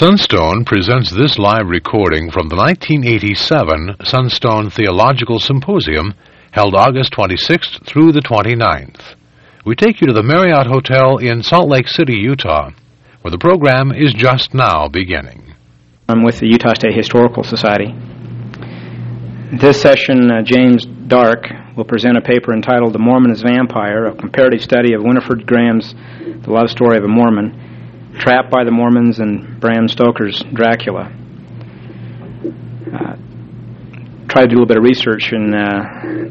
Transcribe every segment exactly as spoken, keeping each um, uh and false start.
Sunstone presents this live recording from the nineteen eighty-seven Sunstone Theological Symposium, held August twenty-sixth through the twenty-ninth. We take you to the Marriott Hotel in Salt Lake City, Utah, where the program is just now beginning. I'm with the Utah State Historical Society. This session, uh, James Dark will present a paper entitled The Mormon as Vampire, a comparative study of Winifred Graham's The Love Story of a Mormon, Trapped by the Mormons, and Bram Stoker's Dracula. Uh, try to do a little bit of research in uh,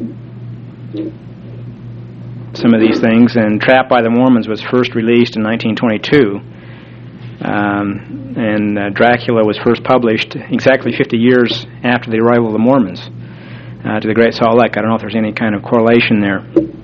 some of these things, and Trapped by the Mormons was first released in nineteen twenty-two, um, and uh, Dracula was first published exactly fifty years after the arrival of the Mormons uh, to the Great Salt Lake. I don't know if there's any kind of correlation there.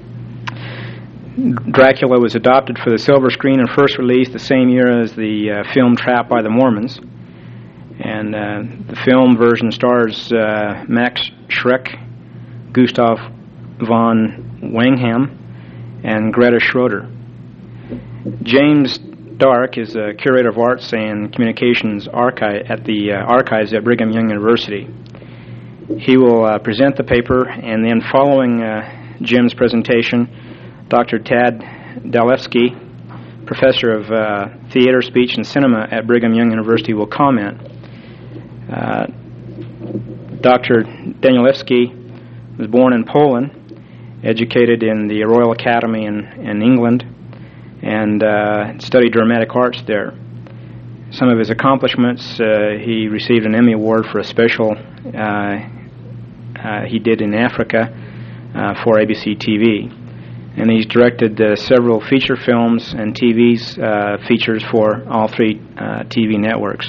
Dracula was adopted for the silver screen and first released the same year as the uh, film Trapped by the Mormons. And uh, the film version stars uh, Max Schreck, Gustav von Wangham, and Greta Schroeder. James Dark is a curator of arts and communications archive at the uh, archives at Brigham Young University. He will uh, present the paper, and then following uh, Jim's presentation, Doctor Tad Dalewski, professor of uh, theater, speech, and cinema at Brigham Young University, will comment. Uh, Doctor Danielewski was born in Poland, educated in the Royal Academy in, in England, and uh, studied dramatic arts there. Some of his accomplishments, uh, he received an Emmy Award for a special uh, uh, he did in Africa uh, for A B C T V. And he's directed uh, several feature films and T V uh, features for all three uh, T V networks.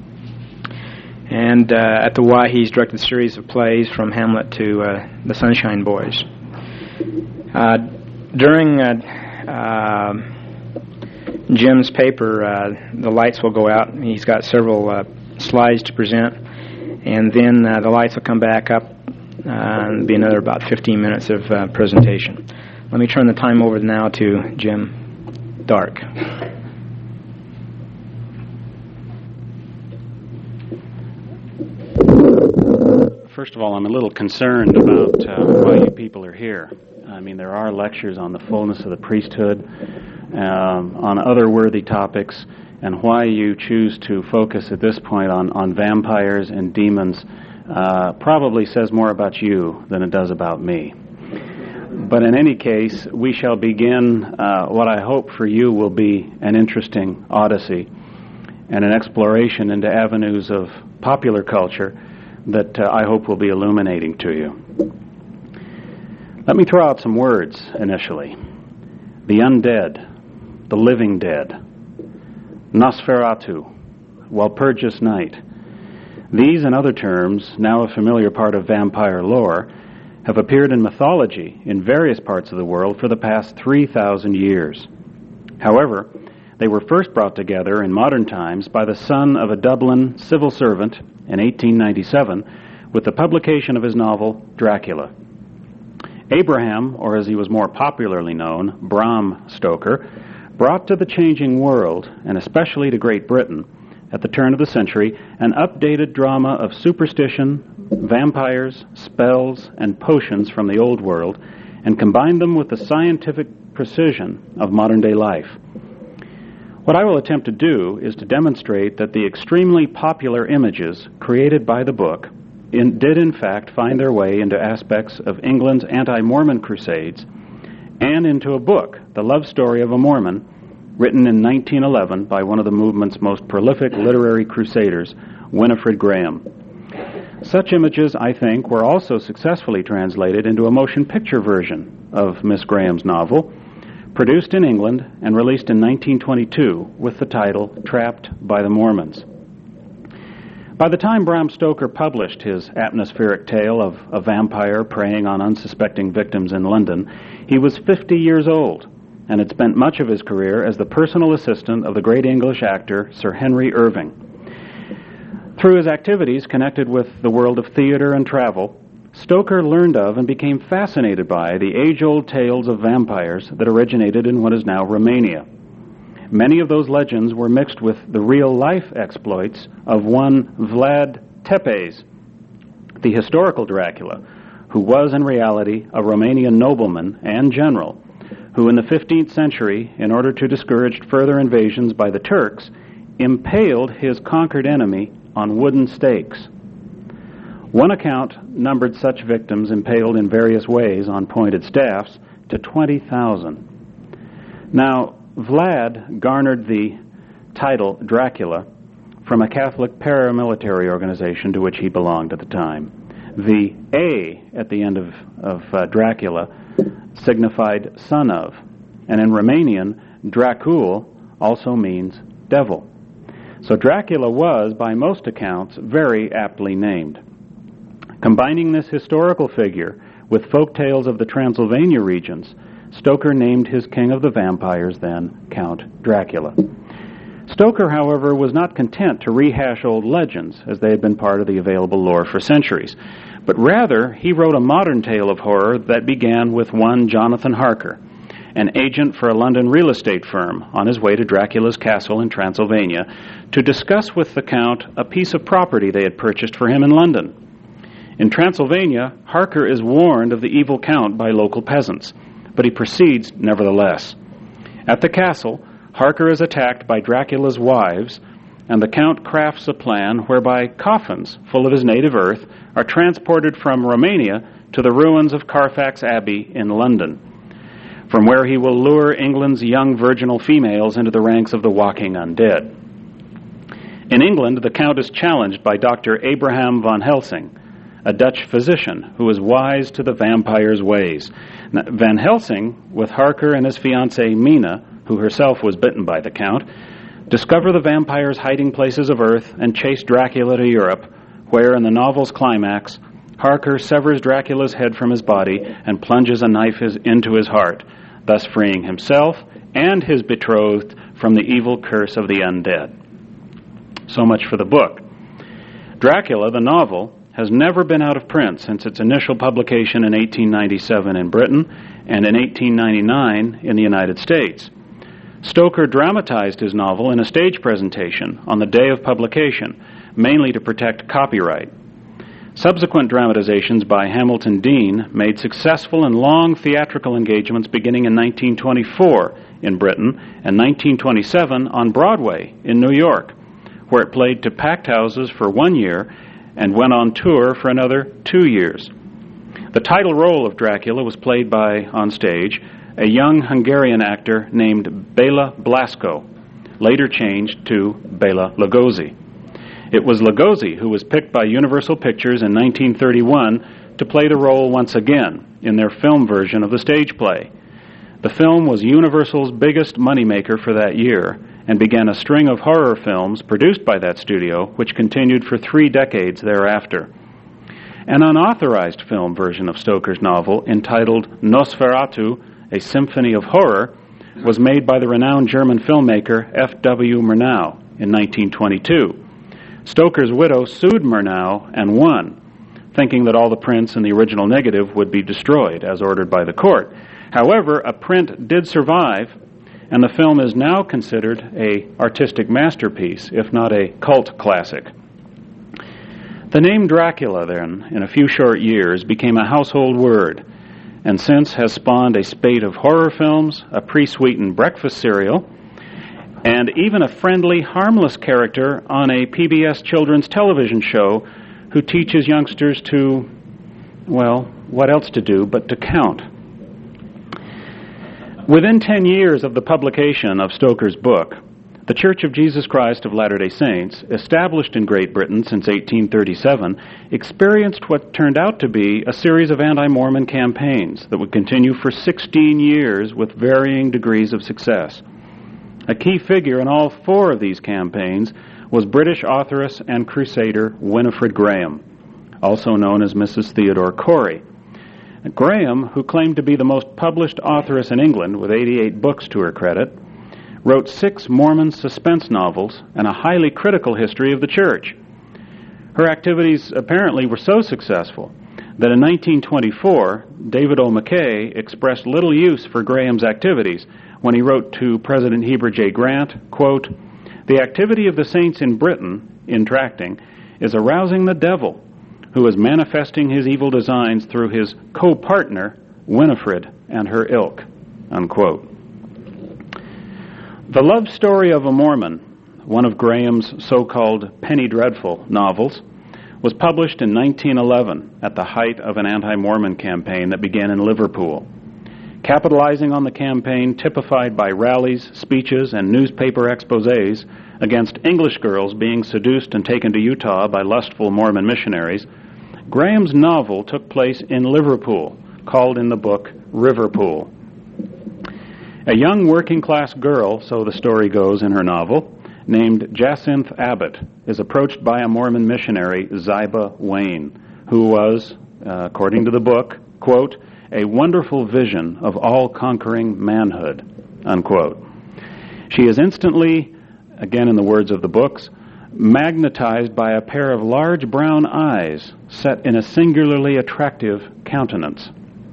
And uh, at the Y, he's directed a series of plays from Hamlet to uh, The Sunshine Boys. Uh, during uh, uh, Jim's paper, uh, the lights will go out. He's got several uh, slides to present, and then uh, the lights will come back up, uh, and be another about fifteen minutes of uh, presentation. Let me turn the time over now to Jim Dark. First of all, I'm a little concerned about uh, why you people are here. I mean, there are lectures on the fullness of the priesthood, um, on other worthy topics, and why you choose to focus at this point on, on vampires and demons uh, probably says more about you than it does about me. But in any case, we shall begin uh, what I hope for you will be an interesting odyssey and an exploration into avenues of popular culture that uh, I hope will be illuminating to you. Let me throw out some words initially. The undead, the living dead, Nosferatu, Walpurgis Night. These and other terms, now a familiar part of vampire lore, have appeared in mythology in various parts of the world for the past three thousand years. However, they were first brought together in modern times by the son of a Dublin civil servant in eighteen ninety-seven with the publication of his novel Dracula. Abraham, or as he was more popularly known, Bram Stoker, brought to the changing world, and especially to Great Britain, at the turn of the century, an updated drama of superstition, vampires, spells, and potions from the old world, and combined them with the scientific precision of modern-day life. What I will attempt to do is to demonstrate that the extremely popular images created by the book in, did in fact find their way into aspects of England's anti-Mormon crusades and into a book, The Love Story of a Mormon, written in nineteen eleven by one of the movement's most prolific literary crusaders, Winifred Graham. Such images, I think, were also successfully translated into a motion picture version of Miss Graham's novel, produced in England and released in nineteen twenty-two with the title Trapped by the Mormons. By the time Bram Stoker published his atmospheric tale of a vampire preying on unsuspecting victims in London, he was fifty years old and had spent much of his career as the personal assistant of the great English actor Sir Henry Irving. Through his activities connected with the world of theater and travel, Stoker learned of and became fascinated by the age-old tales of vampires that originated in what is now Romania. Many of those legends were mixed with the real-life exploits of one Vlad Tepes, the historical Dracula, who was in reality a Romanian nobleman and general, who in the fifteenth century, in order to discourage further invasions by the Turks, impaled his conquered enemy on wooden stakes. One account numbered such victims impaled in various ways on pointed staffs to twenty thousand. Now, Vlad garnered the title Dracula from a Catholic paramilitary organization to which he belonged at the time. The A at the end of, of uh, Dracula signified son of, and in Romanian, Dracul also means devil. So Dracula was, by most accounts, very aptly named. Combining this historical figure with folk tales of the Transylvania regions, Stoker named his king of the vampires then Count Dracula. Stoker, however, was not content to rehash old legends as they had been part of the available lore for centuries, but rather he wrote a modern tale of horror that began with one Jonathan Harker, an agent for a London real estate firm on his way to Dracula's castle in Transylvania to discuss with the Count a piece of property they had purchased for him in London. In Transylvania, Harker is warned of the evil Count by local peasants, but he proceeds nevertheless. At the castle, Harker is attacked by Dracula's wives, and the Count crafts a plan whereby coffins full of his native earth are transported from Romania to the ruins of Carfax Abbey in London, from where he will lure England's young virginal females into the ranks of the walking undead. In England, the Count is challenged by Doctor Abraham von Helsing, a Dutch physician who is wise to the vampire's ways. Now, Van Helsing, with Harker and his fiancée Mina, who herself was bitten by the Count, discover the vampire's hiding places of earth and chase Dracula to Europe, where, in the novel's climax, Harker severs Dracula's head from his body and plunges a knife his, into his heart, thus freeing himself and his betrothed from the evil curse of the undead. So much for the book. Dracula, the novel, has never been out of print since its initial publication in eighteen ninety-seven in Britain and in eighteen ninety-nine in the United States. Stoker dramatized his novel in a stage presentation on the day of publication, mainly to protect copyright. Subsequent dramatizations by Hamilton Dean made successful and long theatrical engagements beginning in nineteen twenty-four in Britain and nineteen twenty-seven on Broadway in New York, where it played to packed houses for one year and went on tour for another two years. The title role of Dracula was played by, on stage, a young Hungarian actor named Bela Blasko, later changed to Bela Lugosi. It was Lugosi who was picked by Universal Pictures in nineteen thirty-one to play the role once again in their film version of the stage play. The film was Universal's biggest moneymaker for that year and began a string of horror films produced by that studio, which continued for three decades thereafter. An unauthorized film version of Stoker's novel, entitled Nosferatu, A Symphony of Horror, was made by the renowned German filmmaker F W Murnau in nineteen twenty-two. Stoker's widow sued Murnau and won, thinking that all the prints in the original negative would be destroyed, as ordered by the court. However, a print did survive, and the film is now considered an artistic masterpiece, if not a cult classic. The name Dracula, then, in a few short years, became a household word, and since has spawned a spate of horror films, a pre-sweetened breakfast cereal, and even a friendly, harmless character on a P B S children's television show who teaches youngsters to, well, what else to do but to count. Within ten years of the publication of Stoker's book, the Church of Jesus Christ of Latter-day Saints, established in Great Britain since eighteen thirty-seven, experienced what turned out to be a series of anti-Mormon campaigns that would continue for sixteen years with varying degrees of success. A key figure in all four of these campaigns was British authoress and crusader Winifred Graham, also known as Missus Theodore Corey. Graham, who claimed to be the most published authoress in England with eighty-eight books to her credit, wrote six Mormon suspense novels and a highly critical history of the church. Her activities apparently were so successful that in nineteen twenty-four, David O. McKay expressed little use for Graham's activities when he wrote to President Heber J. Grant, quote, "The activity of the saints in Britain, in tracting, is arousing the devil, who is manifesting his evil designs through his co-partner, Winifred, and her ilk," unquote. The Love Story of a Mormon, one of Graham's so-called Penny Dreadful novels, was published in nineteen eleven at the height of an anti-Mormon campaign that began in Liverpool. Capitalizing on the campaign typified by rallies, speeches, and newspaper exposés against English girls being seduced and taken to Utah by lustful Mormon missionaries, Graham's novel took place in Liverpool, called in the book Riverpool. A young working-class girl, so the story goes in her novel, named Jacinth Abbott, is approached by a Mormon missionary, Ziba Wayne, who was, uh, according to the book, quote, "a wonderful vision of all-conquering manhood," unquote. She is instantly, again in the words of the books, magnetized by a pair of large brown eyes set in a singularly attractive countenance.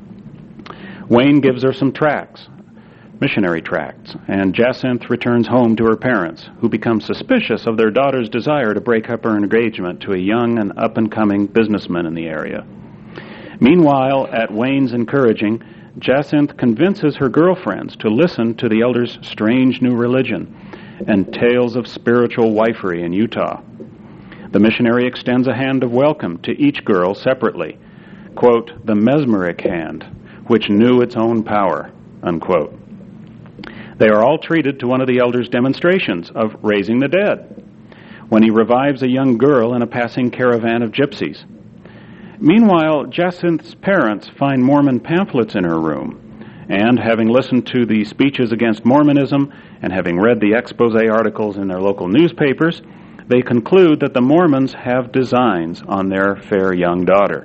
Wayne gives her some tracts, missionary tracts, and Jacinth returns home to her parents, who become suspicious of their daughter's desire to break up her engagement to a young and up-and-coming businessman in the area. Meanwhile, at Wayne's encouraging, Jacinth convinces her girlfriends to listen to the elders' strange new religion and tales of spiritual wifery in Utah. The missionary extends a hand of welcome to each girl separately, quote, "the mesmeric hand, which knew its own power," unquote. They are all treated to one of the elders' demonstrations of raising the dead, when he revives a young girl in a passing caravan of gypsies. Meanwhile, Jacinth's parents find Mormon pamphlets in her room, and having listened to the speeches against Mormonism and having read the expose articles in their local newspapers, they conclude that the Mormons have designs on their fair young daughter.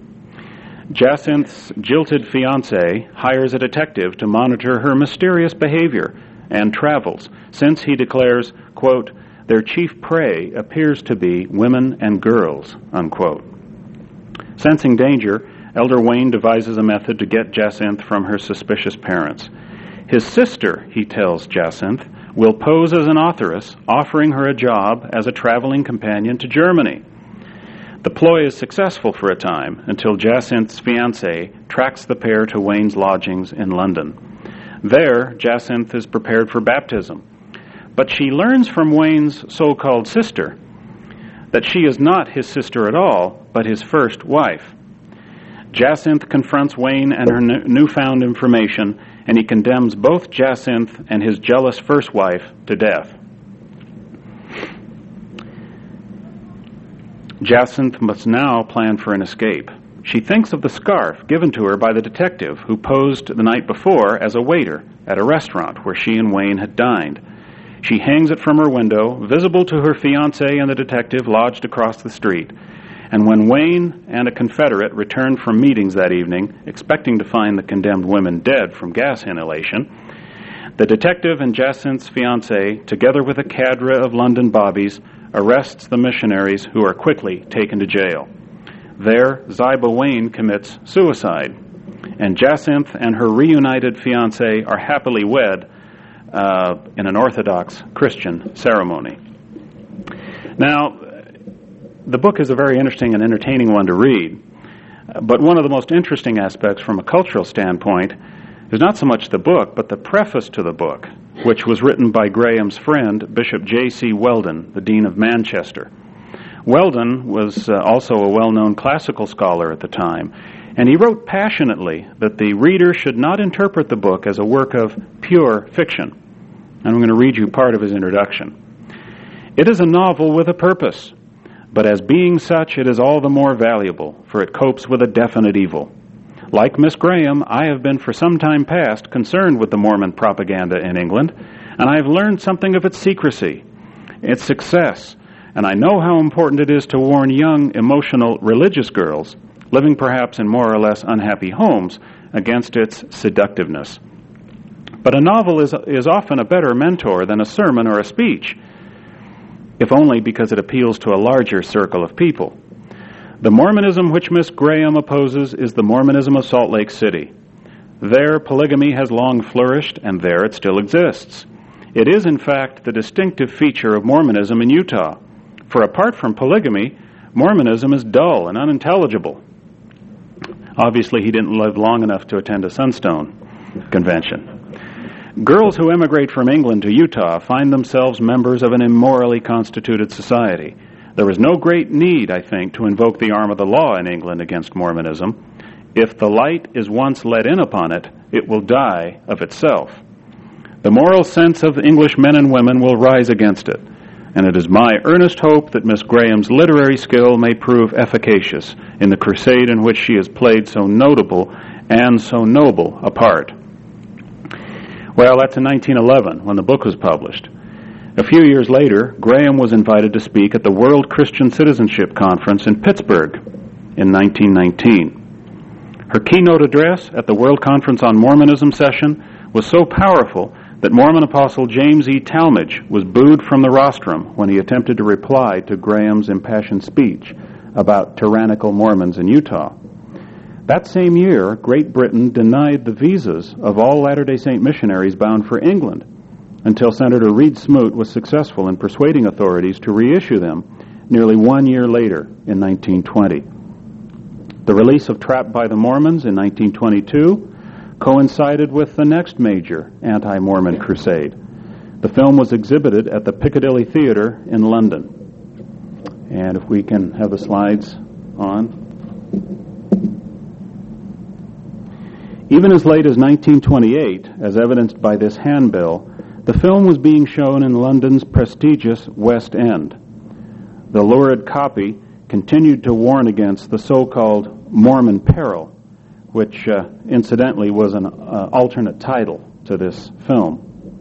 Jacinth's jilted fiancé hires a detective to monitor her mysterious behavior and travels, since he declares, quote, "their chief prey appears to be women and girls," unquote. Sensing danger, Elder Wayne devises a method to get Jacinth from her suspicious parents. His sister, he tells Jacinth, will pose as an authoress, offering her a job as a traveling companion to Germany. The ploy is successful for a time until Jacinth's fiancé tracks the pair to Wayne's lodgings in London. There, Jacinth is prepared for baptism, but she learns from Wayne's so-called sister that she is not his sister at all, but his first wife. Jacinth confronts Wayne and her n- newfound information, and he condemns both Jacinth and his jealous first wife to death. Jacinth must now plan for an escape. She thinks of the scarf given to her by the detective who posed the night before as a waiter at a restaurant where she and Wayne had dined. She hangs it from her window, visible to her fiancé and the detective lodged across the street. And when Wayne and a Confederate returned from meetings that evening, expecting to find the condemned women dead from gas inhalation, the detective and Jacinth's fiancé, together with a cadre of London bobbies, arrests the missionaries, who are quickly taken to jail. There, Ziba Wayne commits suicide, and Jacinth and her reunited fiancé are happily wed uh, in an Orthodox Christian ceremony. Now, the book is a very interesting and entertaining one to read, but one of the most interesting aspects from a cultural standpoint is not so much the book, but the preface to the book, which was written by Graham's friend, Bishop J C Weldon, the Dean of Manchester. Weldon was uh, also a well-known classical scholar at the time, and he wrote passionately that the reader should not interpret the book as a work of pure fiction. And I'm going to read you part of his introduction. "It is a novel with a purpose, but as being such, it is all the more valuable, for it copes with a definite evil. Like Miss Graham, I have been for some time past concerned with the Mormon propaganda in England, and I have learned something of its secrecy, its success, and I know how important it is to warn young, emotional, religious girls, living perhaps in more or less unhappy homes, against its seductiveness. But a novel is, is often a better mentor than a sermon or a speech, if only because it appeals to a larger circle of people. The Mormonism which Miss Graham opposes is the Mormonism of Salt Lake City. There, polygamy has long flourished, and there it still exists. It is, in fact, the distinctive feature of Mormonism in Utah. For apart from polygamy, Mormonism is dull and unintelligible. Obviously, he didn't live long enough to attend a Sunstone convention. Girls who emigrate from England to Utah find themselves members of an immorally constituted society. There is no great need, I think, to invoke the arm of the law in England against Mormonism. If the light is once let in upon it, it will die of itself. The moral sense of English men and women will rise against it, and it is my earnest hope that Miss Graham's literary skill may prove efficacious in the crusade in which she has played so notable and so noble a part. Well, that's in nineteen eleven, when the book was published. A few years later, Graham was invited to speak at the World Christian Citizenship Conference in Pittsburgh in nineteen nineteen. Her keynote address at the World Conference on Mormonism session was so powerful that Mormon apostle James E. Talmage was booed from the rostrum when he attempted to reply to Graham's impassioned speech about tyrannical Mormons in Utah. That same year, Great Britain denied the visas of all Latter-day Saint missionaries bound for England until Senator Reed Smoot was successful in persuading authorities to reissue them nearly one year later in nineteen twenty. The release of Trapped by the Mormons in nineteen twenty-two coincided with the next major anti-Mormon crusade. The film was exhibited at the Piccadilly Theatre in London. And if we can have the slides on. Even as late as nineteen twenty-eight, as evidenced by this handbill, the film was being shown in London's prestigious West End. The lurid copy continued to warn against the so-called Mormon peril, which uh, incidentally was an uh, alternate title to this film.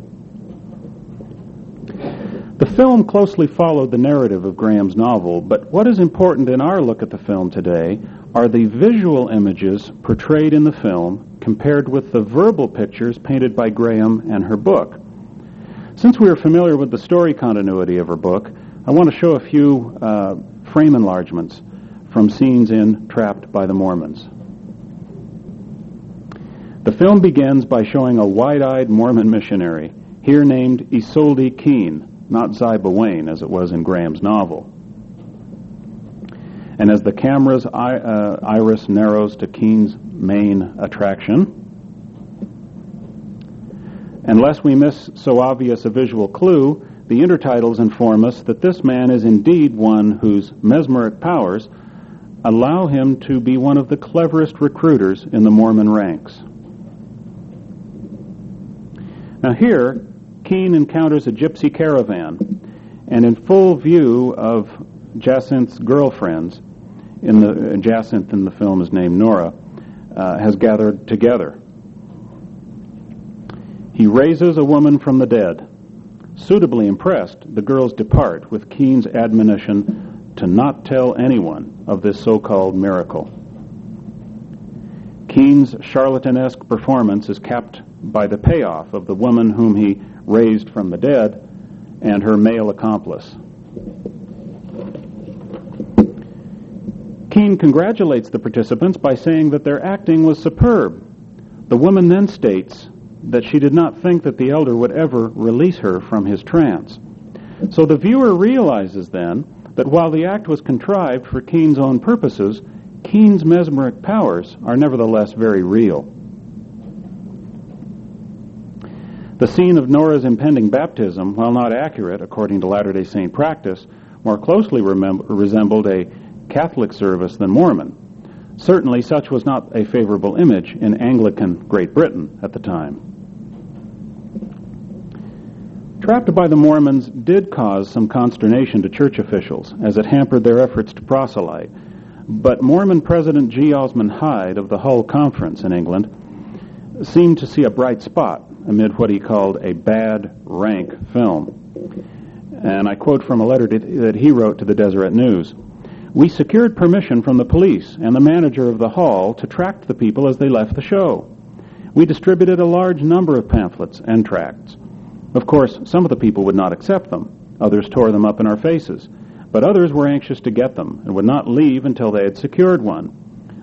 The film closely followed the narrative of Graham's novel, but what is important in our look at the film today are the visual images portrayed in the film compared with the verbal pictures painted by Graham and her book. Since we are familiar with the story continuity of her book, I want to show a few uh, frame enlargements from scenes in Trapped by the Mormons. The film begins by showing a wide-eyed Mormon missionary, here named Isolde Keene, not Ziba Wayne as it was in Graham's novel. And as the camera's eye, uh, iris narrows to Keene's main attraction, unless we miss so obvious a visual clue, the intertitles inform us that this man is indeed one whose mesmeric powers allow him to be one of the cleverest recruiters in the Mormon ranks. Now here, Keene encounters a gypsy caravan, and in full view of Jacinth's girlfriends, in the Jacinth in the film is named Nora, uh, has gathered together. He raises a woman from the dead. Suitably impressed, the girls depart with Keene's admonition to not tell anyone of this so-called miracle. Keene's charlatanesque performance is capped by the payoff of the woman whom he raised from the dead and her male accomplice. Keene congratulates the participants by saying that their acting was superb. The woman then states that she did not think that the elder would ever release her from his trance. So the viewer realizes then that while the act was contrived for Keene's own purposes, Keene's mesmeric powers are nevertheless very real. The scene of Nora's impending baptism, while not accurate according to Latter-day Saint practice, more closely remem- resembled a Catholic service than Mormon. Certainly such was not a favorable image in Anglican Great Britain at the time. Trapped by the Mormons did cause some consternation to church officials as it hampered their efforts to proselyte, but Mormon President G. Osmond Hyde of the Hull Conference in England seemed to see a bright spot amid what he called a bad, rank film. And I quote from a letter that he wrote to the Deseret News. "We secured permission from the police and the manager of the hall to tract the people as they left the show. We distributed a large number of pamphlets and tracts. Of course, some of the people would not accept them. Others tore them up in our faces. But others were anxious to get them and would not leave until they had secured one.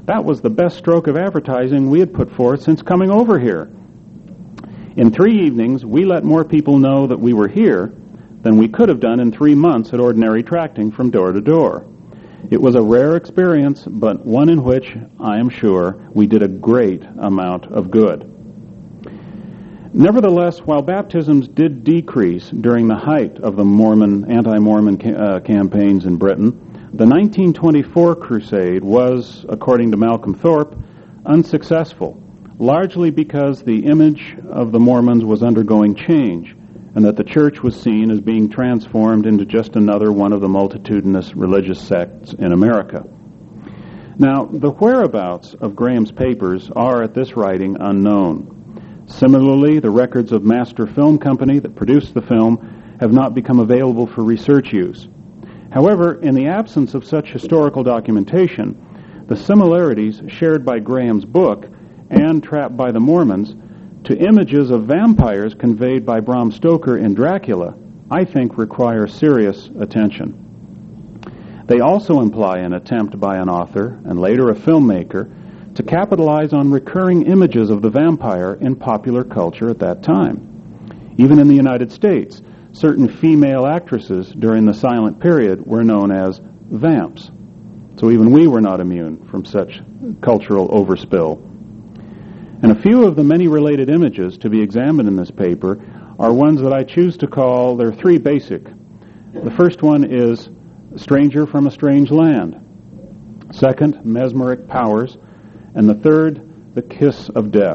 That was the best stroke of advertising we had put forth since coming over here. In three evenings, we let more people know that we were here than we could have done in three months at ordinary tracting from door to door. It was a rare experience, but one in which, I am sure, we did a great amount of good. Nevertheless, while baptisms did decrease during the height of the Mormon, anti-Mormon ca- uh, campaigns in Britain, the nineteen twenty-four crusade was, according to Malcolm Thorpe, unsuccessful, largely because the image of the Mormons was undergoing change, and that the church was seen as being transformed into just another one of the multitudinous religious sects in America. Now, the whereabouts of Graham's papers are at this writing unknown. Similarly, the records of Master Film Company that produced the film have not become available for research use. However, in the absence of such historical documentation, the similarities shared by Graham's book and Trapped by the Mormons to images of vampires conveyed by Bram Stoker in Dracula, I think require serious attention. They also imply an attempt by an author, and later a filmmaker, to capitalize on recurring images of the vampire in popular culture at that time. Even in the United States, certain female actresses during the silent period were known as vamps. So even we were not immune from such cultural overspill. And a few of the many related images to be examined in this paper are ones that I choose to call, there are three basic. The first one is Stranger from a Strange Land. Second, Mesmeric Powers. And the third, The Kiss of Death.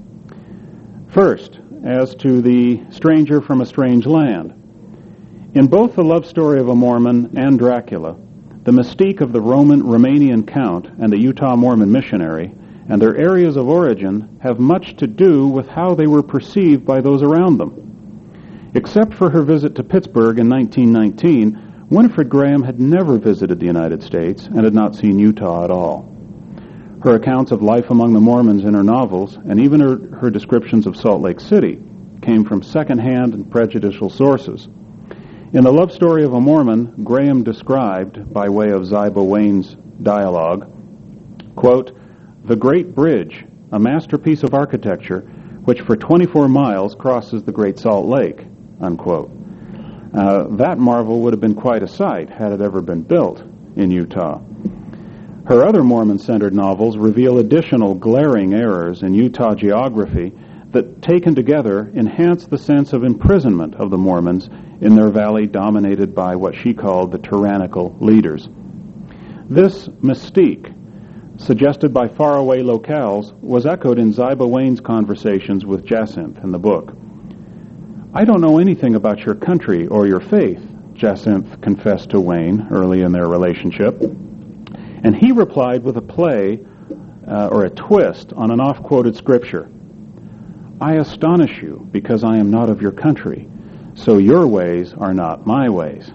First, as to the Stranger from a Strange Land. In both the love story of a Mormon and Dracula, the mystique of the Roman Romanian Count and the Utah Mormon missionary and their areas of origin have much to do with how they were perceived by those around them. Except for her visit to Pittsburgh in nineteen nineteen, Winifred Graham had never visited the United States and had not seen Utah at all. Her accounts of life among the Mormons in her novels, and even her, her descriptions of Salt Lake City, came from second-hand and prejudicial sources. In The Love Story of a Mormon, Graham described, by way of Ziba Wayne's dialogue, quote, "The Great Bridge, a masterpiece of architecture, which for twenty-four miles crosses the Great Salt Lake," unquote. Uh, that marvel would have been quite a sight had it ever been built in Utah. Her other Mormon-centered novels reveal additional glaring errors in Utah geography that, taken together, enhance the sense of imprisonment of the Mormons in their valley dominated by what she called the tyrannical leaders. This mystique, suggested by faraway locales, was echoed in Ziba Wayne's conversations with Jacinth in the book. "I don't know anything about your country or your faith," Jacinth confessed to Wayne early in their relationship. And he replied with a play uh, or a twist on an oft-quoted scripture. "I astonish you because I am not of your country, so your ways are not my ways."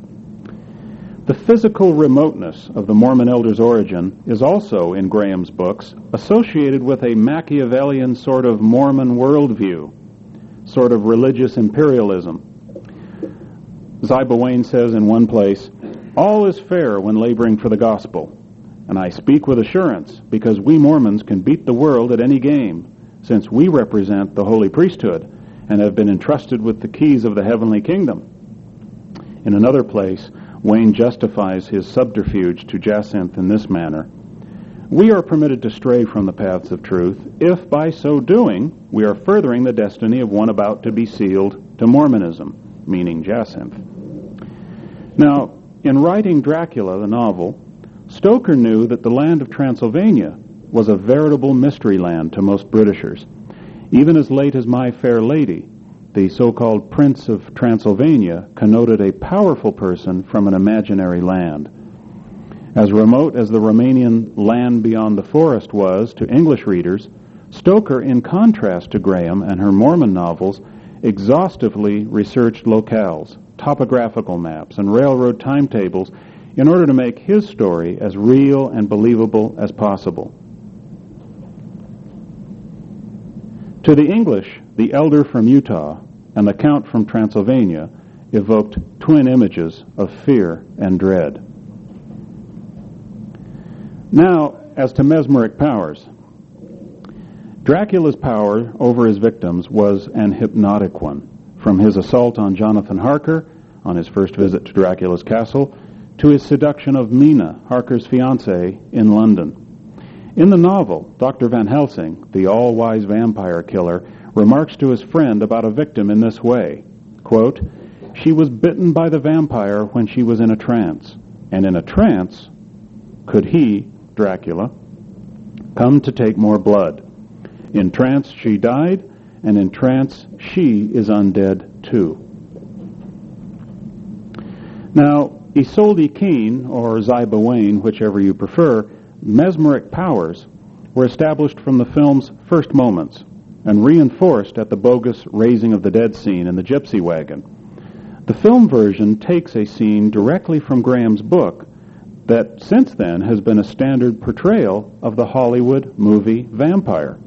The physical remoteness of the Mormon elder's origin is also, in Graham's books, associated with a Machiavellian sort of Mormon worldview, sort of religious imperialism. Ziba Wayne says in one place, "All is fair when laboring for the gospel, and I speak with assurance because we Mormons can beat the world at any game, since we represent the holy priesthood and have been entrusted with the keys of the heavenly kingdom." In another place, Wayne justifies his subterfuge to Jacinth in this manner: "We are permitted to stray from the paths of truth if by so doing we are furthering the destiny of one about to be sealed to Mormonism," meaning Jacinth. Now, in writing Dracula, the novel, Stoker knew that the land of Transylvania was a veritable mystery land to most Britishers. Even as late as My Fair Lady, the so-called Prince of Transylvania connoted a powerful person from an imaginary land. As remote as the Romanian land beyond the forest was to English readers, Stoker, in contrast to Graham and her Mormon novels, exhaustively researched locales, topographical maps, and railroad timetables in order to make his story as real and believable as possible. To the English, the elder from Utah and the Count from Transylvania evoked twin images of fear and dread. Now, as to mesmeric powers, Dracula's power over his victims was an hypnotic one, from his assault on Jonathan Harker on his first visit to Dracula's castle to his seduction of Mina, Harker's fiancée, in London. In the novel, Doctor Van Helsing, the all-wise vampire killer, remarks to his friend about a victim in this way, quote, "She was bitten by the vampire when she was in a trance, and in a trance could he, Dracula, come to take more blood. In trance she died, and in trance she is undead too." Now, Isolde Keen, or Ziba Wayne, whichever you prefer, mesmeric powers were established from the film's first moments and reinforced at the bogus raising of the dead scene in the gypsy wagon. The film version takes a scene directly from Graham's book that since then has been a standard portrayal of the Hollywood movie vampire.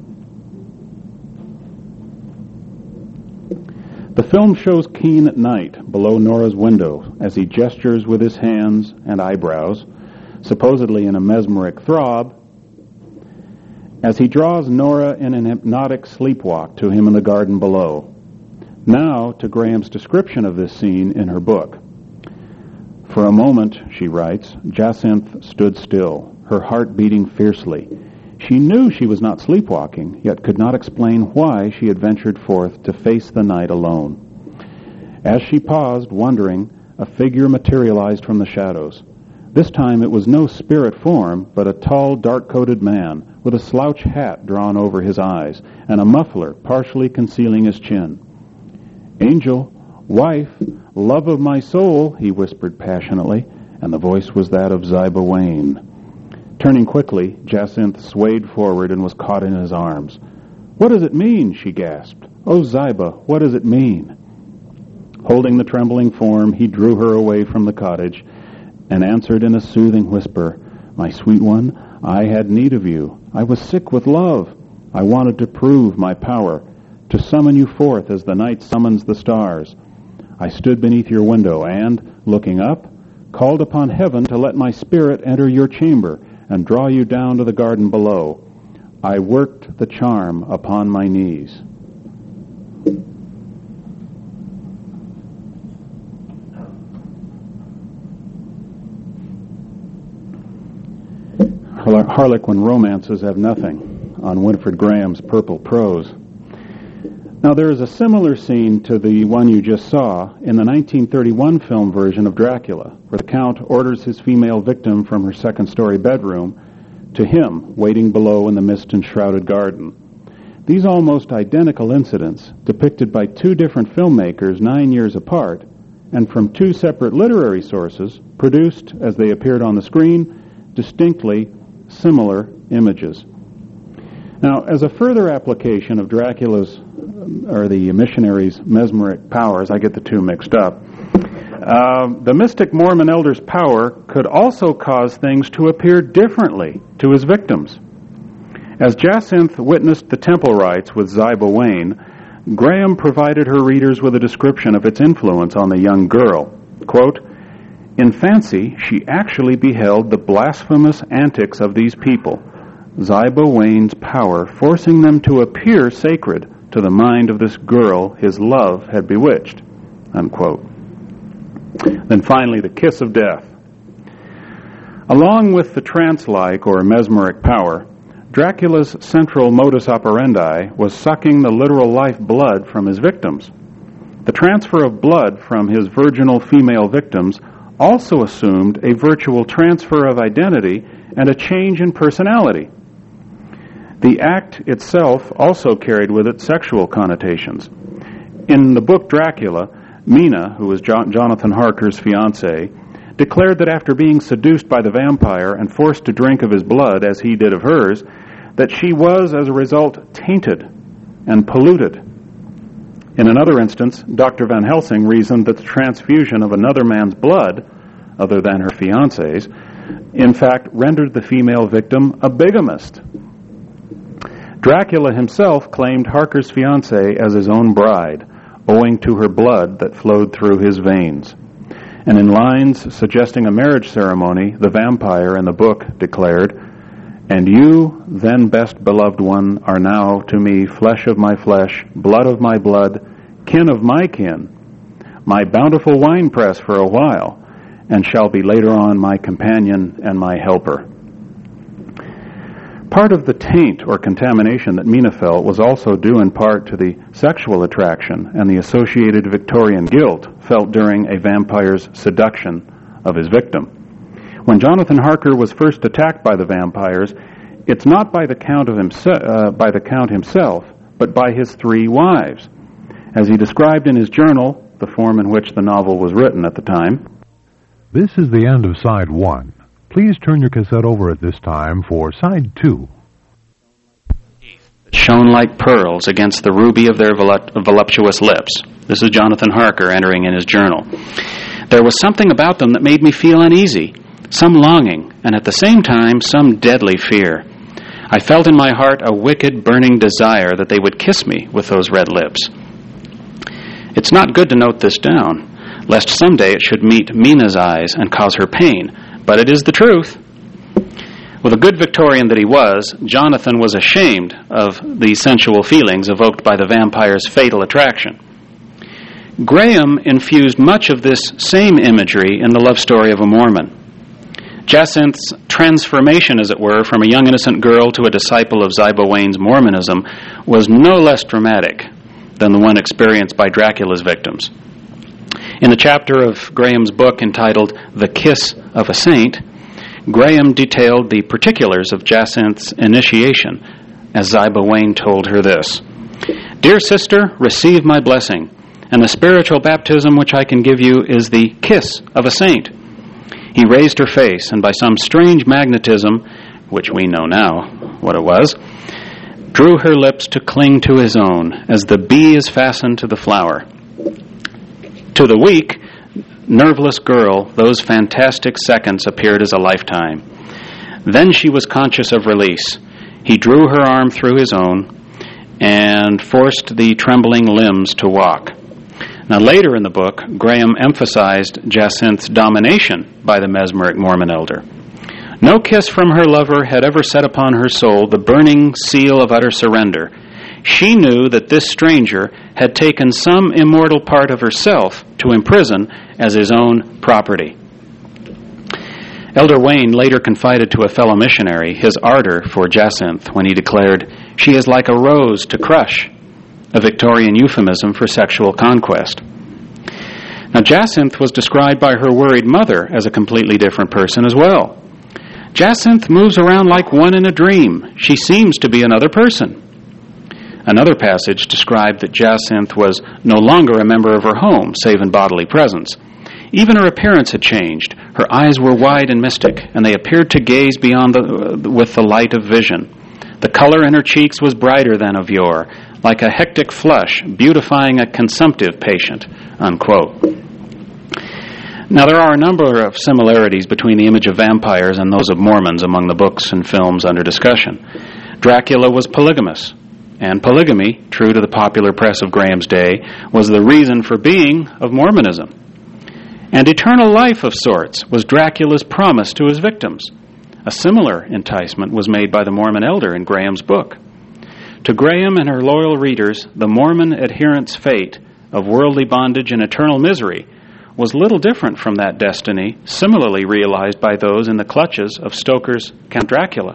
The film shows Keen at night below Nora's window as he gestures with his hands and eyebrows, supposedly in a mesmeric throb, as he draws Nora in an hypnotic sleepwalk to him in the garden below. Now to Graham's description of this scene in her book. "For a moment," she writes, "Jacinth stood still, her heart beating fiercely. She knew she was not sleepwalking, yet could not explain why she had ventured forth to face the night alone. As she paused, wondering, a figure materialized from the shadows. This time it was no spirit form, but a tall, dark-coated man with a slouch hat drawn over his eyes and a muffler partially concealing his chin. 'Angel, wife, love of my soul,' he whispered passionately, and the voice was that of Ziba Wayne. Turning quickly, Jacinth swayed forward and was caught in his arms. 'What does it mean?' she gasped. 'Oh, Ziba, what does it mean?' Holding the trembling form, he drew her away from the cottage and answered in a soothing whisper, 'My sweet one, I had need of you. I was sick with love. I wanted to prove my power, to summon you forth as the night summons the stars. I stood beneath your window and, looking up, called upon heaven to let my spirit enter your chamber and draw you down to the garden below. I worked the charm upon my knees.'" Harlequin romances have nothing on Winifred Graham's purple prose. Now, there is a similar scene to the one you just saw in the nineteen thirty-one film version of Dracula, where the Count orders his female victim from her second-story bedroom to him, waiting below in the mist-enshrouded garden. These almost identical incidents, depicted by two different filmmakers nine years apart, and from two separate literary sources, produced, as they appeared on the screen, distinctly similar images. Now, as a further application of Dracula's, or the missionary's mesmeric powers, I get the two mixed up, uh, the mystic Mormon elder's power could also cause things to appear differently to his victims. As Jacinth witnessed the temple rites with Ziba Wayne, Graham provided her readers with a description of its influence on the young girl. Quote, "In fancy, she actually beheld the blasphemous antics of these people, Ziba Wayne's power forcing them to appear sacred to the mind of this girl his love had bewitched." Unquote. Then finally, the kiss of death. Along with the trance-like or mesmeric power, Dracula's central modus operandi was sucking the literal life blood from his victims. The transfer of blood from his virginal female victims also assumed a virtual transfer of identity and a change in personality. The act itself also carried with it sexual connotations. In the book Dracula, Mina, who was John- Jonathan Harker's fiancée, declared that after being seduced by the vampire and forced to drink of his blood, as he did of hers, that she was, as a result, tainted and polluted. In another instance, Doctor Van Helsing reasoned that the transfusion of another man's blood, other than her fiancée's, in fact rendered the female victim a bigamist. Dracula himself claimed Harker's fiancée as his own bride, owing to her blood that flowed through his veins. And in lines suggesting a marriage ceremony, the vampire in the book declared, And you, then best beloved one, are now to me flesh of my flesh, blood of my blood, kin of my kin, my bountiful winepress for a while, and shall be later on my companion and my helper. Part of the taint or contamination that Mina felt was also due in part to the sexual attraction and the associated Victorian guilt felt during a vampire's seduction of his victim. When Jonathan Harker was first attacked by the vampires, it's not by the count of himself, uh, by the count himself, but by his three wives, as he described in his journal, the form in which the novel was written at the time. This is the end of side one. Please turn your cassette over at this time for side two. Shone like pearls against the ruby of their voluptuous lips. This is Jonathan Harker entering in his journal. There was something about them that made me feel uneasy, some longing, and at the same time some deadly fear. I felt in my heart a wicked, burning desire that they would kiss me with those red lips. It's not good to note this down, lest someday it should meet Mina's eyes and cause her pain, but it is the truth. With a good Victorian that he was, Jonathan was ashamed of the sensual feelings evoked by the vampire's fatal attraction. Graham infused much of this same imagery in The Love Story of a Mormon. Jacinth's transformation, as it were, from a young innocent girl to a disciple of Ziba Wayne's Mormonism was no less dramatic than the one experienced by Dracula's victims. In the chapter of Graham's book entitled The Kiss of a Saint, Graham detailed the particulars of Jacinth's initiation, as Ziba Wayne told her this: "Dear sister, receive my blessing, and the spiritual baptism which I can give you is the kiss of a saint." He raised her face, and by some strange magnetism, which we know now what it was, drew her lips to cling to his own, as the bee is fastened to the flower. To the weak, nerveless girl, those fantastic seconds appeared as a lifetime. Then she was conscious of release. He drew her arm through his own and forced the trembling limbs to walk. Now, later in the book, Graham emphasized Jacinth's domination by the mesmeric Mormon elder. No kiss from her lover had ever set upon her soul the burning seal of utter surrender. She knew that this stranger had taken some immortal part of herself to imprison as his own property. Elder Wayne later confided to a fellow missionary his ardor for Jacinth when he declared, "She is like a rose to crush," a Victorian euphemism for sexual conquest. Now, Jacinth was described by her worried mother as a completely different person as well. "Jacinth moves around like one in a dream. She seems to be another person." Another passage described that Jacinth was no longer a member of her home, save in bodily presence. Even her appearance had changed. Her eyes were wide and mystic, and they appeared to gaze beyond the, uh, with the light of vision. The color in her cheeks was brighter than of yore, like a hectic flush, beautifying a consumptive patient, unquote. Now, there are a number of similarities between the image of vampires and those of Mormons among the books and films under discussion. Dracula was polygamous, and polygamy, true to the popular press of Graham's day, was the reason for being of Mormonism. And eternal life of sorts was Dracula's promise to his victims. A similar enticement was made by the Mormon elder in Graham's book. To Graham and her loyal readers, the Mormon adherents' fate of worldly bondage and eternal misery was little different from that destiny similarly realized by those in the clutches of Stoker's Count Dracula.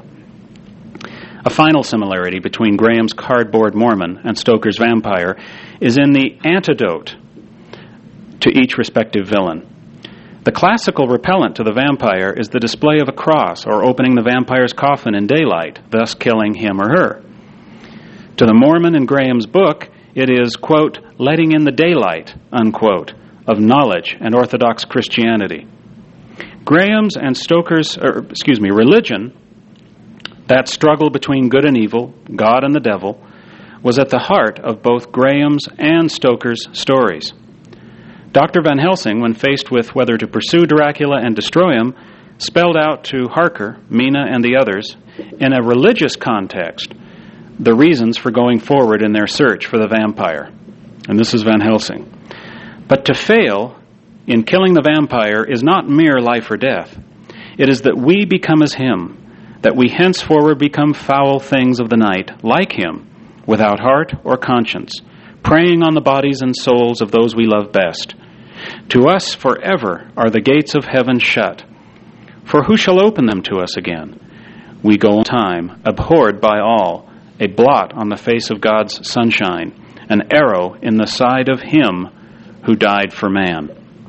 A final similarity between Graham's cardboard Mormon and Stoker's vampire is in the antidote to each respective villain. The classical repellent to the vampire is the display of a cross or opening the vampire's coffin in daylight, thus killing him or her. To the Mormon in Graham's book, it is, quote, letting in the daylight, unquote, of knowledge and Orthodox Christianity. Graham's and Stoker's, or, excuse me, religion, that struggle between good and evil, God and the devil, was at the heart of both Graham's and Stoker's stories. Doctor Van Helsing, when faced with whether to pursue Dracula and destroy him, spelled out to Harker, Mina, and the others, in a religious context, the reasons for going forward in their search for the vampire. And this is Van Helsing. But to fail in killing the vampire is not mere life or death. It is that we become as him, that we henceforward become foul things of the night, like him, without heart or conscience, preying on the bodies and souls of those we love best. To us forever are the gates of heaven shut. For who shall open them to us again? We go on time, abhorred by all, a blot on the face of God's sunshine, an arrow in the side of him who died for man.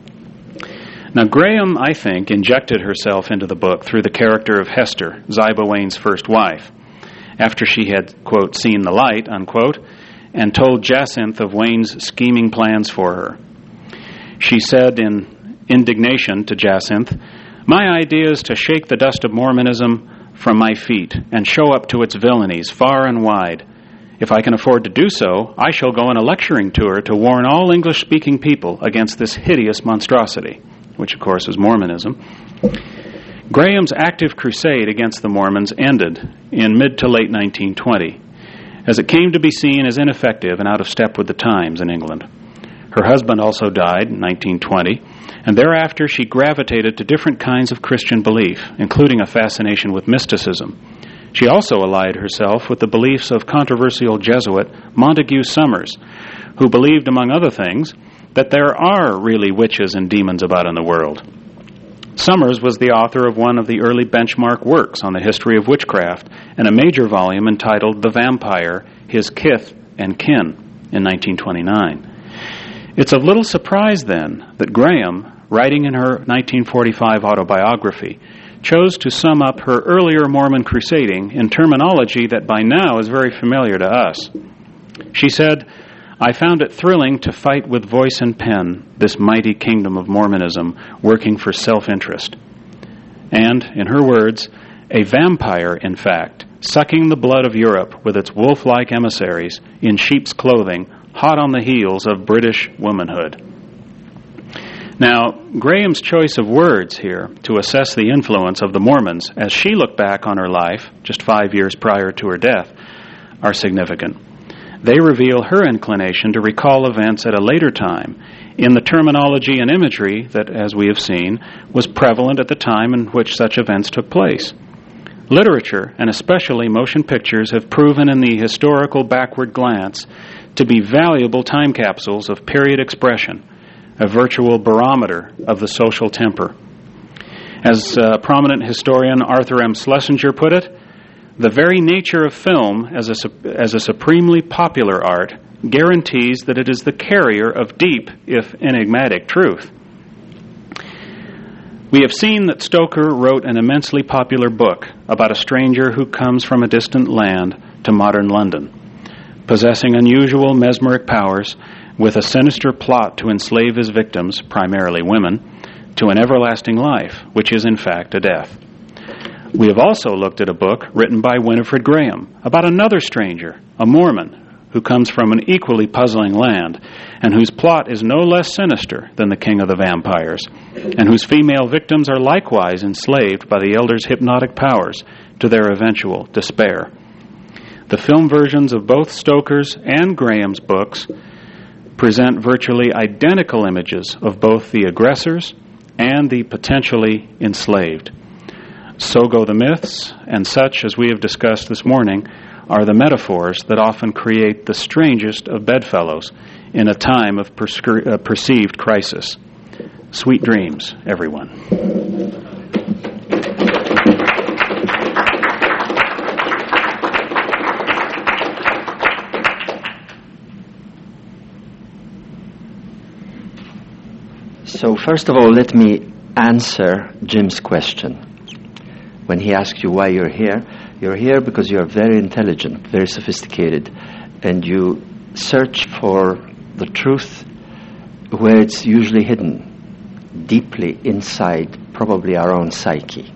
Now, Graham, I think, injected herself into the book through the character of Hester, Ziba Wayne's first wife, after she had, quote, seen the light, unquote, and told Jacinth of Wayne's scheming plans for her. She said in indignation to Jacinth, "My idea is to shake the dust of Mormonism from my feet and show up to its villainies far and wide. If I can afford to do so, I shall go on a lecturing tour to warn all English-speaking people against this hideous monstrosity," which, of course, is Mormonism. Graham's active crusade against the Mormons ended in mid to late nineteen twenty, as it came to be seen as ineffective and out of step with the times in England. Her husband also died in nineteen twenty, and thereafter she gravitated to different kinds of Christian belief, including a fascination with mysticism. She also allied herself with the beliefs of controversial Jesuit Montague Summers, who believed, among other things, that there are really witches and demons about in the world. Summers was the author of one of the early benchmark works on the history of witchcraft and a major volume entitled The Vampire, His Kith and Kin in nineteen twenty-nine. It's of little surprise, then, that Graham, writing in her nineteen forty-five autobiography, chose to sum up her earlier Mormon crusading in terminology that by now is very familiar to us. She said, "I found it thrilling to fight with voice and pen this mighty kingdom of Mormonism working for self-interest." And, in her words, a vampire, in fact, sucking the blood of Europe with its wolf-like emissaries in sheep's clothing, hot on the heels of British womanhood. Now, Graham's choice of words here to assess the influence of the Mormons as she looked back on her life, just five years prior to her death, are significant. They reveal her inclination to recall events at a later time in the terminology and imagery that, as we have seen, was prevalent at the time in which such events took place. Literature, and especially motion pictures, have proven in the historical backward glance to be valuable time capsules of period expression, a virtual barometer of the social temper. As uh, prominent historian Arthur M. Schlesinger put it, the very nature of film as a, as a supremely popular art guarantees that it is the carrier of deep, if enigmatic, truth. We have seen that Stoker wrote an immensely popular book about a stranger who comes from a distant land to modern London, possessing unusual mesmeric powers, with a sinister plot to enslave his victims, primarily women, to an everlasting life, which is in fact a death. We have also looked at a book written by Winifred Graham about another stranger, a Mormon, who comes from an equally puzzling land, and whose plot is no less sinister than the king of the vampires, and whose female victims are likewise enslaved by the elder's hypnotic powers to their eventual despair. The film versions of both Stoker's and Graham's books present virtually identical images of both the aggressors and the potentially enslaved. So go the myths, and such, as we have discussed this morning, are the metaphors that often create the strangest of bedfellows in a time of perscri- uh, perceived crisis. Sweet dreams, everyone. So first of all, let me answer Jim's question. When he asked you why you're here, you're here because you're very intelligent, very sophisticated, and you search for the truth where it's usually hidden, deeply inside probably our own psyche.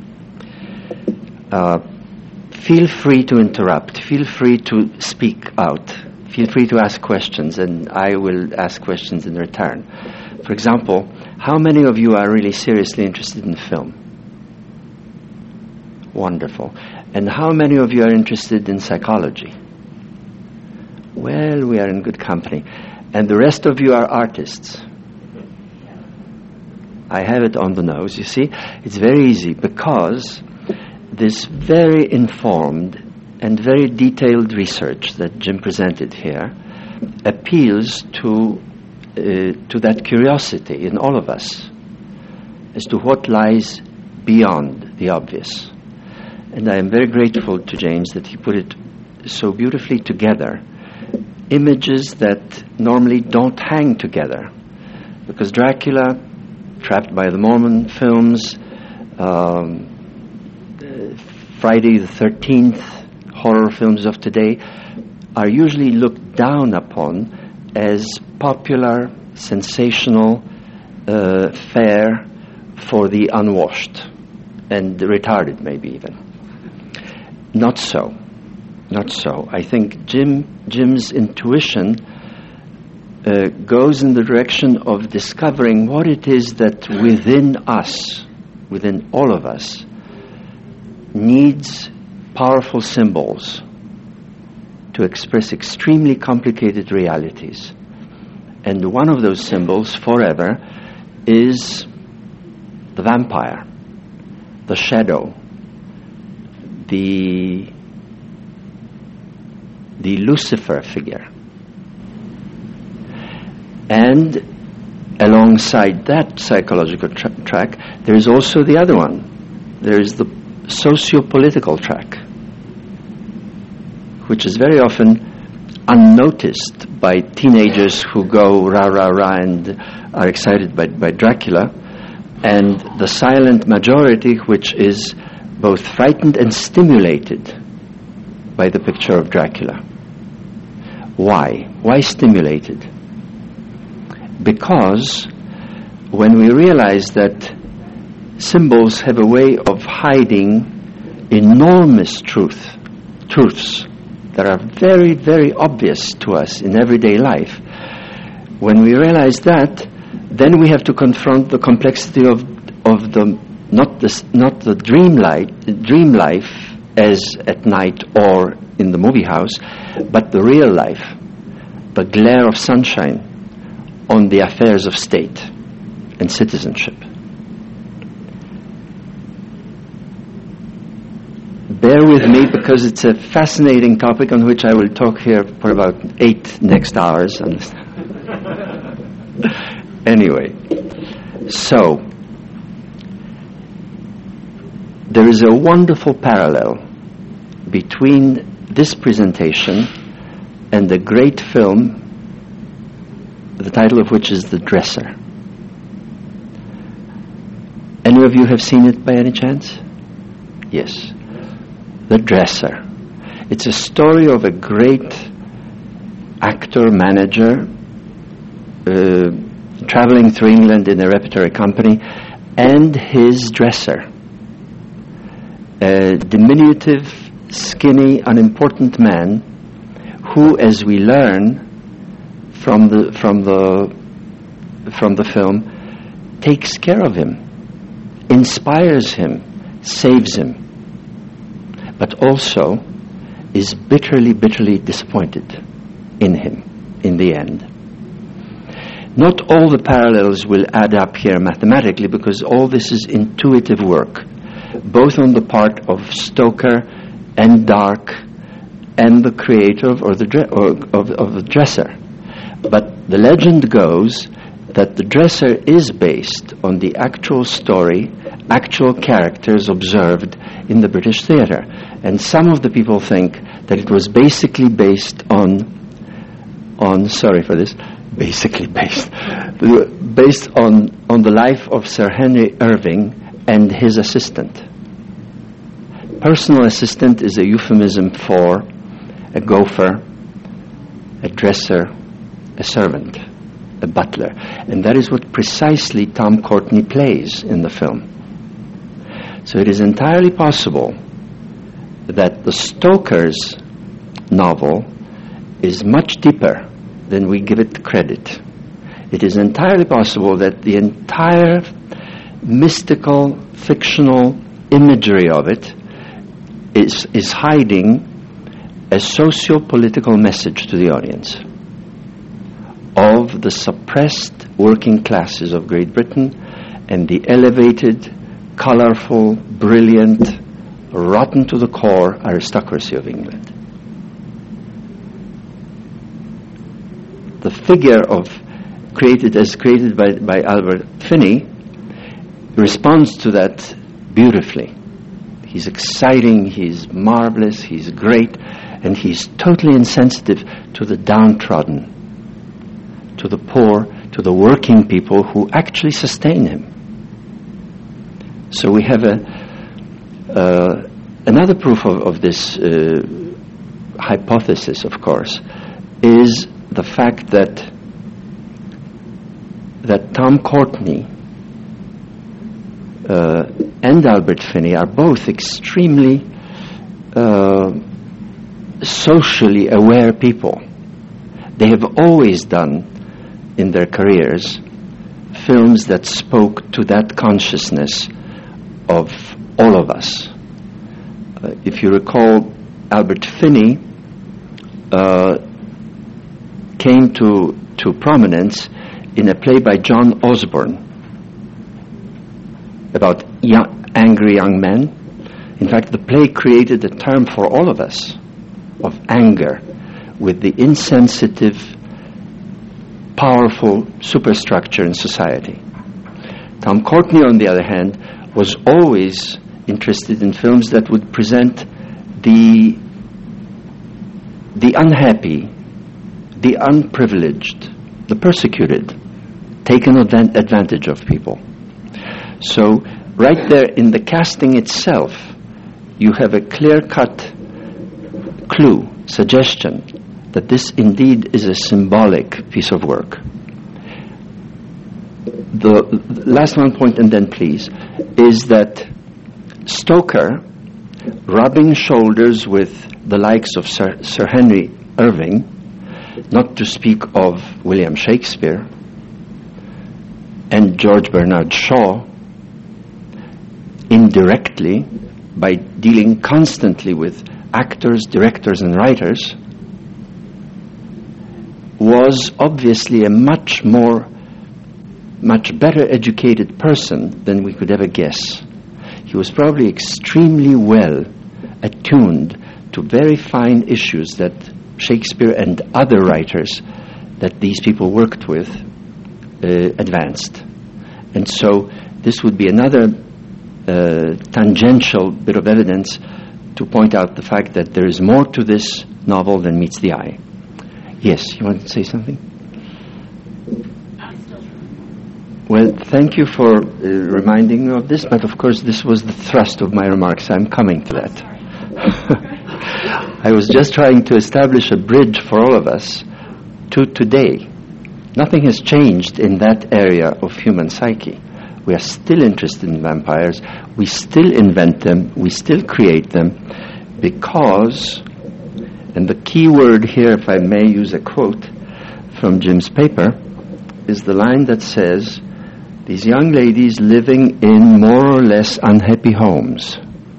Uh, feel free to interrupt, feel free to speak out, feel free to ask questions, and I will ask questions in return. For example, how many of you are really seriously interested in film? Wonderful. And how many of you are interested in psychology? Well, we are in good company. And the rest of you are artists. I have it on the nose, you see. It's very easy because this very informed and very detailed research that Jim presented here appeals to uh, to that curiosity in all of us as to what lies beyond the obvious. And I am very grateful to James that he put it so beautifully together, images that normally don't hang together, because Dracula, Trapped by the Mormon films, um, Friday the thirteenth, horror films of today, are usually looked down upon as popular, sensational uh, fare for the unwashed and the retarded, maybe even. Not so. Not so. I think Jim Jim's intuition uh, goes in the direction of discovering what it is that within us, within all of us, needs powerful symbols to express extremely complicated realities. And one of those symbols, forever, is the vampire, the shadow, the the Lucifer figure. And alongside that psychological tra- track, there is also the other one. There is the socio-political track, which is very often unnoticed by teenagers who go rah rah rah and are excited by, by Dracula, and the silent majority which is both frightened and stimulated by the picture of Dracula. Why? Why stimulated? Because when we realize that symbols have a way of hiding enormous truth, truths that are very, very obvious to us in everyday life, when we realize that, then we have to confront the complexity of of the not the not the dream light, dream life as at night or in the movie house, but the real life, the glare of sunshine on the affairs of state and citizenship. Bear with me, because it's a fascinating topic on which I will talk here for about eight next hours. Anyway, so there is a wonderful parallel between this presentation and the great film, the title of which is The Dresser. Any of you have seen it by any chance? Yes. The Dresser. It's a story of a great actor, manager, uh, traveling through England in a repertory company, and his dresser. A diminutive, skinny, unimportant man who, as we learn from the from the from the film, takes care of him, inspires him, saves him, but also is bitterly, bitterly disappointed in him in the end. Not all the parallels will add up here mathematically, because all this is intuitive work, both on the part of Stoker and Dark and the creator of, or the dre- or of, of the dresser. But the legend goes that the dresser is based on the actual story, actual characters observed in the British theatre. And some of the people think that it was basically based on, on sorry for this, basically based, based on, on the life of Sir Henry Irving and his assistant. Personal assistant is a euphemism for a gopher, a dresser, a servant, a butler. And that is what precisely Tom Courtenay plays in the film. So it is entirely possible that the Stoker's novel is much deeper than we give it credit. It is entirely possible that the entire mystical, fictional imagery of it is, is hiding a socio-political message to the audience of the suppressed working classes of Great Britain and the elevated, colorful, brilliant, rotten to the core aristocracy of England. The figure of created as created by, by Albert Finney responds to that beautifully. He's exciting, he's marvelous, he's great, and he's totally insensitive to the downtrodden, to the poor, to the working people who actually sustain him. So we have a uh, another proof of, of this uh, hypothesis, of course, is the fact that that Tom Courtenay uh, and Albert Finney are both extremely uh, socially aware people. They have always done in their careers films that spoke to that consciousness of all of us. Uh, if you recall, Albert Finney uh, came to, to prominence in a play by John Osborne about young, angry young men. In fact, the play created a term for all of us of anger with the insensitive, powerful superstructure in society. Tom Courtenay, on the other hand, was always interested in films that would present the the unhappy, the unprivileged, the persecuted, taken advan- advantage of people. So right there in the casting itself, you have a clear-cut clue, suggestion, that this indeed is a symbolic piece of work. The last one point, and then please, is that Stoker, rubbing shoulders with the likes of Sir, Sir Henry Irving, not to speak of William Shakespeare and George Bernard Shaw, indirectly, by dealing constantly with actors, directors, and writers, was obviously a much more, much better educated person than we could ever guess. He was probably extremely well attuned to very fine issues that Shakespeare and other writers that these people worked with uh, advanced. And so this would be another uh, tangential bit of evidence to point out the fact that there is more to this novel than meets the eye. Yes, you want to say something? Well, thank you for uh, reminding me of this, but of course this was the thrust of my remarks. I'm coming to that. I was just trying to establish a bridge for all of us to today. Nothing has changed in that area of human psyche. We are still interested in vampires. We still invent them. We still create them because, and the key word here, if I may use a quote from Jim's paper, is the line that says, these young ladies living in more or less unhappy homes.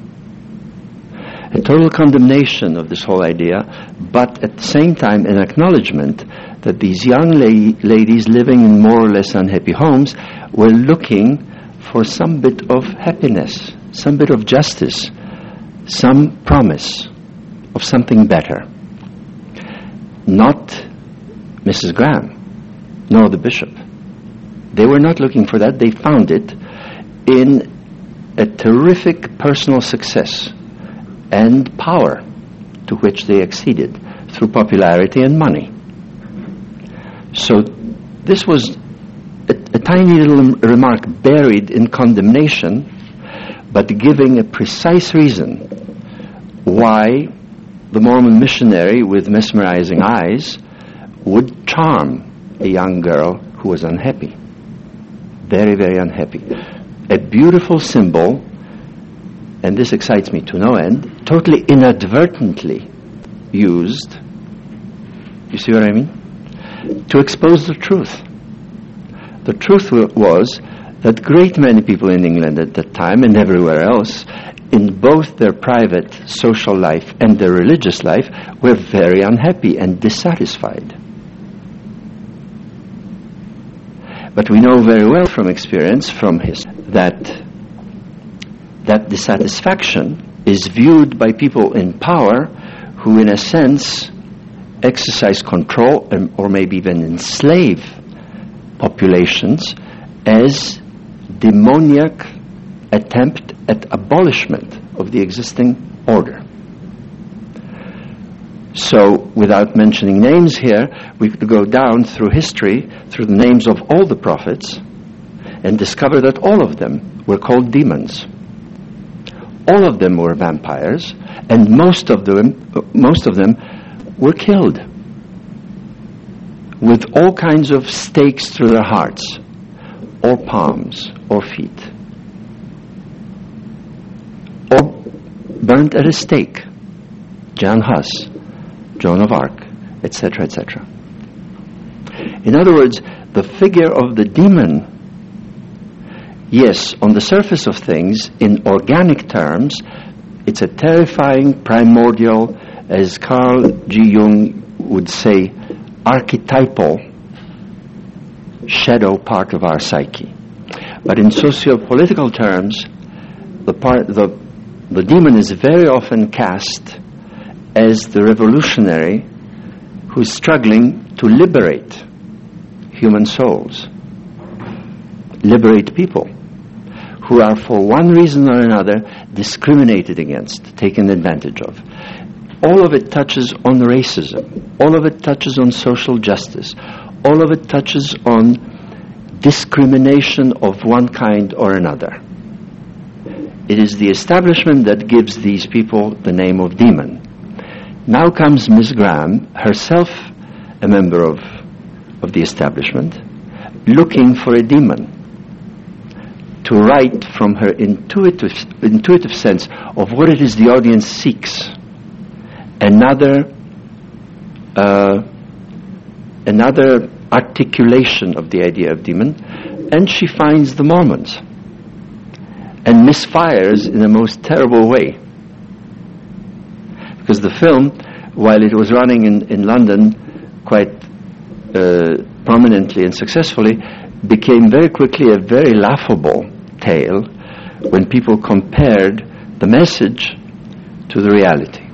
A total condemnation of this whole idea, but at the same time an acknowledgement that these young la- ladies living in more or less unhappy homes were looking for some bit of happiness, some bit of justice, some promise of something better. Not Missus Graham, nor the bishop. They were not looking for that. They found it in a terrific personal success and power to which they acceded through popularity and money. So this was a, a tiny little remark buried in condemnation, but giving a precise reason why the Mormon missionary with mesmerizing eyes would charm a young girl who was unhappy. Very, very unhappy. A beautiful symbol, and this excites me to no end, totally inadvertently used, you see what I mean? To expose the truth. The truth w- was that great many people in England at that time and everywhere else, in both their private social life and their religious life, were very unhappy and dissatisfied. But we know very well from experience, from his, that that dissatisfaction is viewed by people in power who, in a sense, exercise control and, or maybe even enslave populations as demoniac attempt at abolishment of the existing order. So, without mentioning names here, we could go down through history, through the names of all the prophets, and discover that all of them were called demons. All of them were vampires, and most of them, most of them were killed with all kinds of stakes through their hearts, or palms, or feet, or burnt at a stake. Jan Hus, Joan of Arc, et cetera, et cetera. In other words, the figure of the demon, yes, on the surface of things, in organic terms, it's a terrifying, primordial, as Carl G. Jung would say, archetypal shadow part of our psyche. But in socio-political terms, the, part, the, the demon is very often cast as the revolutionary who's struggling to liberate human souls, liberate people who are for one reason or another discriminated against, taken advantage of. All of it touches on racism. All of it touches on social justice. All of it touches on discrimination of one kind or another. It is the establishment that gives these people the name of demon. Now comes Miss Graham, herself a member of, of the establishment, looking for a demon to write from her intuitive, intuitive sense of what it is the audience seeks. Another, uh, another articulation of the idea of demon, and she finds the Mormons and misfires in the most terrible way. Because the film, while it was running in, in London quite uh, prominently and successfully, became very quickly a very laughable tale when people compared the message to the reality.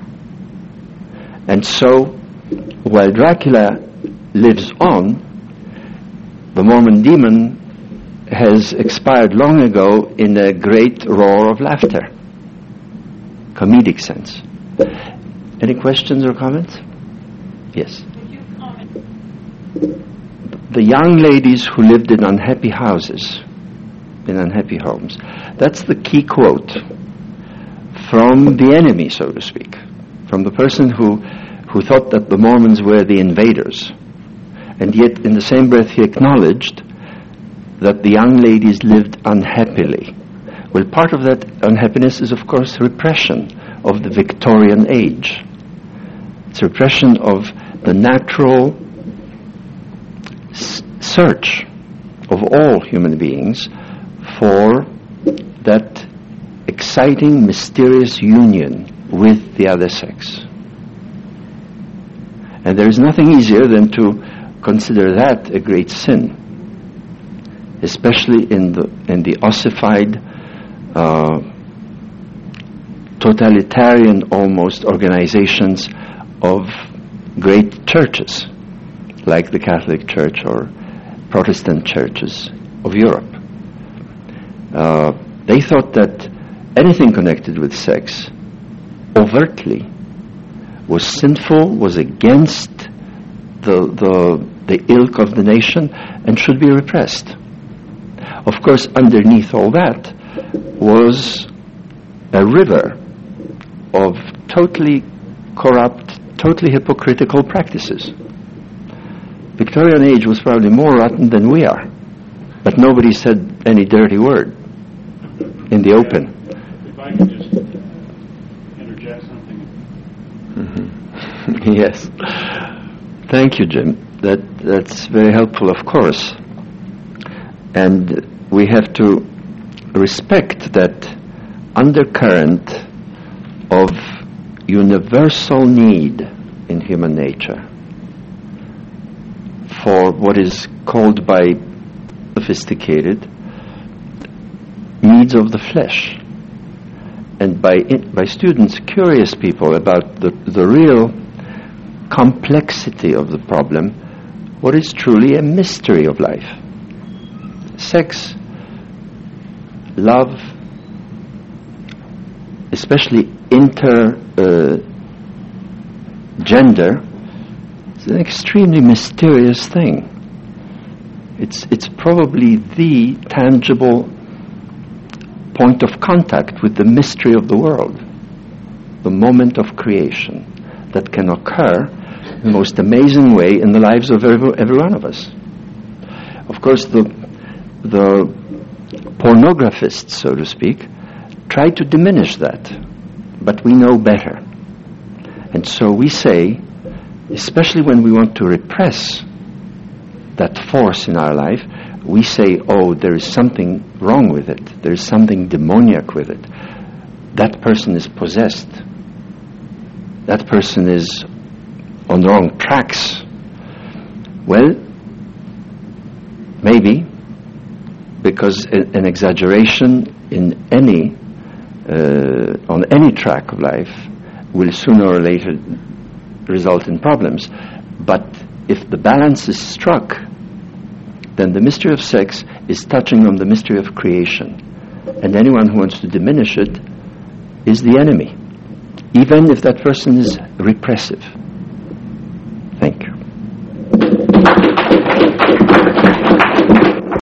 And so, while Dracula lives on, the Mormon demon has expired long ago in a great roar of laughter, comedic sense. Any questions or comments? Yes. Could you comment? The young ladies who lived in unhappy houses, in unhappy homes, that's the key quote from the enemy, so to speak, from the person who, who thought that the Mormons were the invaders. And yet, in the same breath, he acknowledged that the young ladies lived unhappily. Well, part of that unhappiness is, of course, repression of the Victorian age. It's repression of the natural s- search of all human beings for that exciting, mysterious union with the other sex. And there is nothing easier than to consider that a great sin, especially in the in the ossified, uh, totalitarian almost organizations of great churches, like the Catholic Church or Protestant churches of Europe. Uh, they thought that anything connected with sex overtly was sinful, was against the, the, the ilk of the nation, and should be repressed. Of course, underneath all that was a river of totally corrupt, totally hypocritical practices. Victorian age was probably more rotten than we are, but nobody said any dirty word in the open. If I could just interject something. Mm-hmm. Yes. Thank you, Jim. That that's very helpful, of course. And we have to respect that undercurrent of universal need in human nature for what is called by sophisticated needs of the flesh. and by in, by students, curious people about the, the real complexity of the problem, what is truly a mystery of life. Sex, love, especially inter uh, gender, is an extremely mysterious thing. It's it's probably the tangible point of contact with the mystery of the world, the moment of creation that can occur in the most amazing way in the lives of every, every one of us. Of course, the the pornographists, so to speak, try to diminish that, but we know better. And so we say, especially when we want to repress that force in our life, we say, oh, there is something wrong with it. There is something demoniac with it. That person is possessed. That person is on the wrong tracks. Well, maybe, because an exaggeration in any, uh, on any track of life will sooner or later result in problems. But if the balance is struck, then the mystery of sex is touching on the mystery of creation. And anyone who wants to diminish it is the enemy, even if that person is repressive.